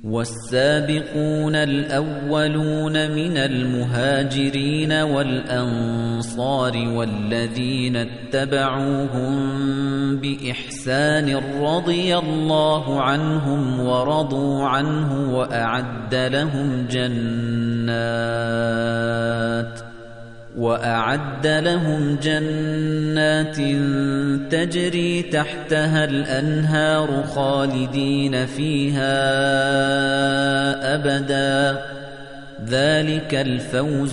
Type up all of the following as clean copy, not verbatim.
وَالسَّابِقُونَ الْأَوَّلُونَ مِنَ الْمُهَاجِرِينَ وَالْأَنصَارِ وَالَّذِينَ اتَّبَعُوهُم بِإِحْسَانٍ رَّضِيَ اللَّهُ عَنْهُمْ وَرَضُوا عَنْهُ وَأَعَدَّ لَهُمْ جَنَّاتٍ تَجْرِي تَحْتَهَا الْأَنْهَارُ خَالِدِينَ فِيهَا أَبَدًا ۚ ذَلِكَ الْفَوْزُ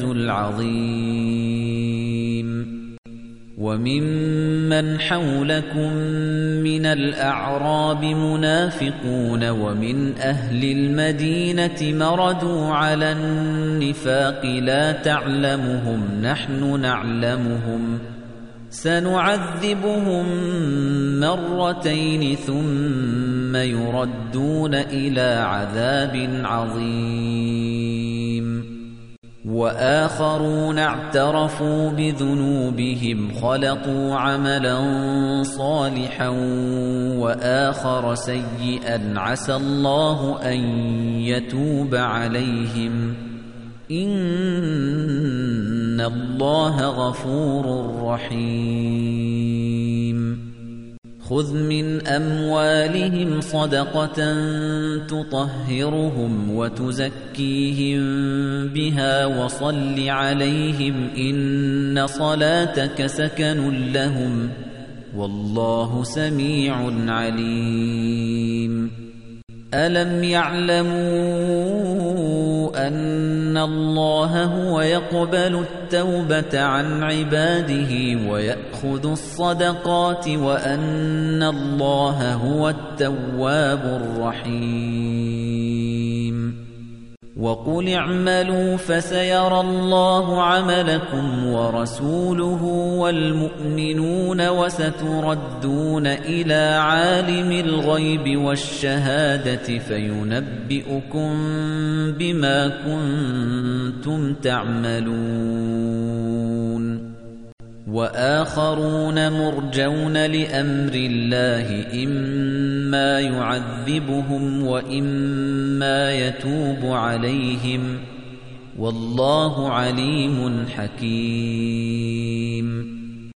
الْعَظِيمُ. وَمِمَّنْ حَوْلَكُم مِّنَ الْأَعْرَابِ مُنَافِقُونَ وَمِنْ أَهْلِ الْمَدِينَةِ مَرَدُوا عَلَى النِّفَاقِ لَا تَعْلَمُهُمْ نَحْنُ نَعْلَمُهُمْ ۚ سَنُعَذِّبُهُم مَّرَّتَيْنِ ثُمَّ يُرَدُّونَ إِلَى عَذَابٍ عَظِيمٍ. وَآخَرُونَ اعْتَرَفُوا بِذُنُوبِهِمْ خَلَطُوا عَمَلًا صَالِحًا وَآخَرَ سَيِّئًا عَسَى اللَّهُ أَن يَتُوبَ عَلَيْهِمْ ۚ إِنَّ اللَّهَ غَفُورٌ رَّحِيمٌ. خُذْ مِنْ أَمْوَالِهِمْ صَدَقَةً تُطَهِّرُهُمْ وَتُزَكِّيهِمْ بِهَا وَصَلِّ عَلَيْهِمْ ۖ إِنَّ صَلَاتَكَ سَكَنٌ لَّهُمْ ۗ وَاللَّهُ سَمِيعٌ عَلِيمٌ. أَلَمْ يَعْلَمُوا أَنَّ اللَّهَ هُوَ يَقْبَلُ التَّوْبَةَ عَنْ عِبَادِهِ وَيَأْخُذُ الصَّدَقَاتِ وَأَنَّ اللَّهَ هُوَ التَّوَّابُ الرَّحِيمُ. وَقُلِ اعْمَلُوا فَسَيَرَى اللَّهُ عَمَلَكُمْ وَرَسُولُهُ وَالْمُؤْمِنُونَ وَسَتُرَدُّونَ إِلَى عَالِمِ الْغَيْبِ وَالشَّهَادَةِ فَيُنَبِّئُكُم بِمَا كُنتُمْ تَعْمَلُونَ. وَآخَرُونَ مُرْجَوْنَ لِأَمْرِ اللَّهِ إِمَّا يُعَذِّبُهُمْ وَإِمَّا يَتُوبُ عَلَيْهِمْ ۗ وَاللَّهُ عَلِيمٌ حَكِيمٌ.